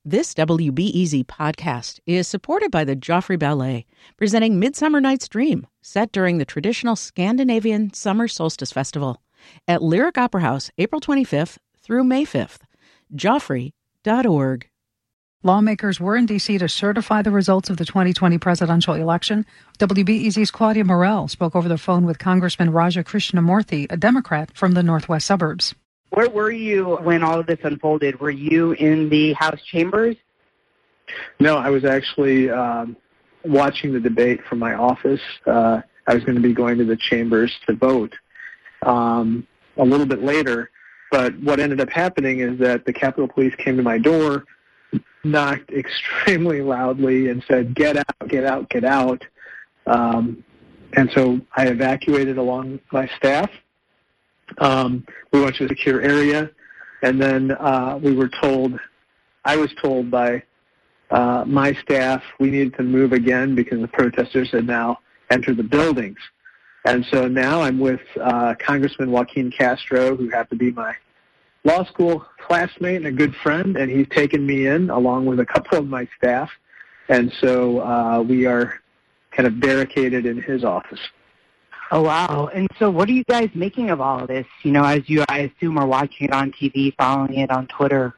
This WBEZ podcast is supported by the Joffrey Ballet, presenting Midsummer Night's Dream, set during the traditional Scandinavian Summer Solstice Festival at Lyric Opera House, April 25th through May 5th. Joffrey.org. Lawmakers were in D.C. to certify the results of the 2020 presidential election. WBEZ's Claudia Morell spoke over the phone with Congressman Raja Krishnamoorthi, a Democrat from the northwest suburbs. Where were you when all of this unfolded? Were you in the House chambers? No, I was actually watching the debate from my office. I was going to be going to the chambers to vote a little bit later. But what ended up happening is that the Capitol Police came to my door, knocked extremely loudly, and said, "Get out, get out, get out." And so I evacuated along my staff. We went to a secure area, and then I was told by my staff we needed to move again because the protesters had now entered the buildings. And so now I'm with Congressman Joaquin Castro, who happened to be my law school classmate and a good friend, and he's taken me in along with a couple of my staff. And so we are kind of barricaded in his office. Oh, wow. And so what are you guys making of all of this, as you, I assume, are watching it on TV, following it on Twitter?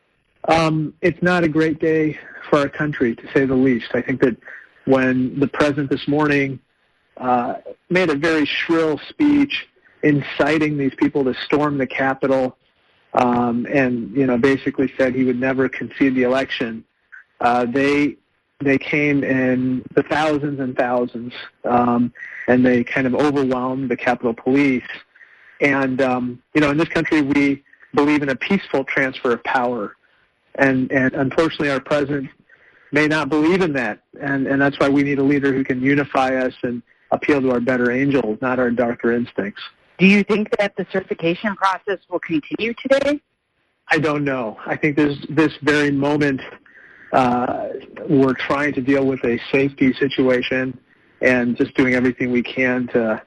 It's not a great day for our country, to say the least. I think that when the president this morning made a very shrill speech inciting these people to storm the Capitol and, basically said he would never concede the election, they came in the thousands and thousands, and they kind of overwhelmed the Capitol Police. And, in this country, we believe in a peaceful transfer of power. And unfortunately, our president may not believe in that. And that's why we need a leader who can unify us and appeal to our better angels, not our darker instincts. Do you think that the certification process will continue today? I don't know. I think this very moment, we're trying to deal with a safety situation and just doing everything we can to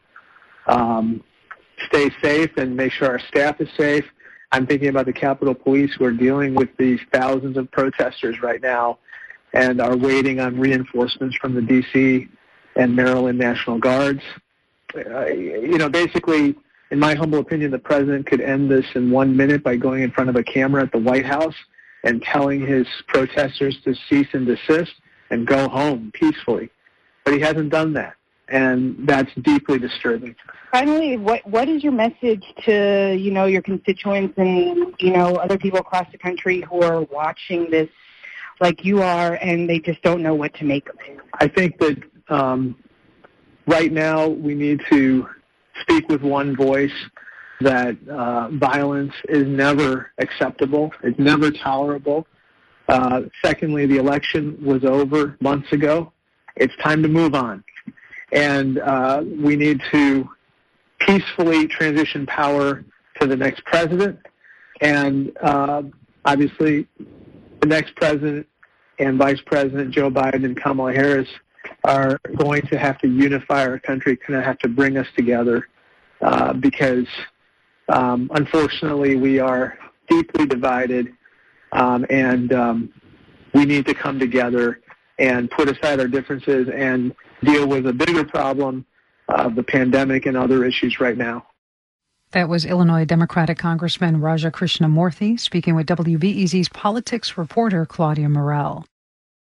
stay safe and make sure our staff is safe. I'm thinking about the Capitol Police who are dealing with these thousands of protesters right now and are waiting on reinforcements from the D.C. and Maryland National Guards. Basically, in my humble opinion, the president could end this in 1 minute by going in front of a camera at the White House and telling his protesters to cease and desist and go home peacefully. But he hasn't done that, and that's deeply disturbing. Finally, what is your message to, your constituents and, other people across the country who are watching this like you are and they just don't know what to make of it? I think that right now we need to speak with one voice that violence is never acceptable. It's never tolerable. Secondly, the election was over months ago. It's time to move on. And we need to peacefully transition power to the next president. And obviously, the next president and Vice President Joe Biden and Kamala Harris are going to have to unify our country, going to have to bring us together because unfortunately, we are deeply divided, and we need to come together and put aside our differences and deal with a bigger problem of the pandemic and other issues right now. That was Illinois Democratic Congressman Raja Krishnamoorthi speaking with WBEZ's politics reporter Claudia Morell.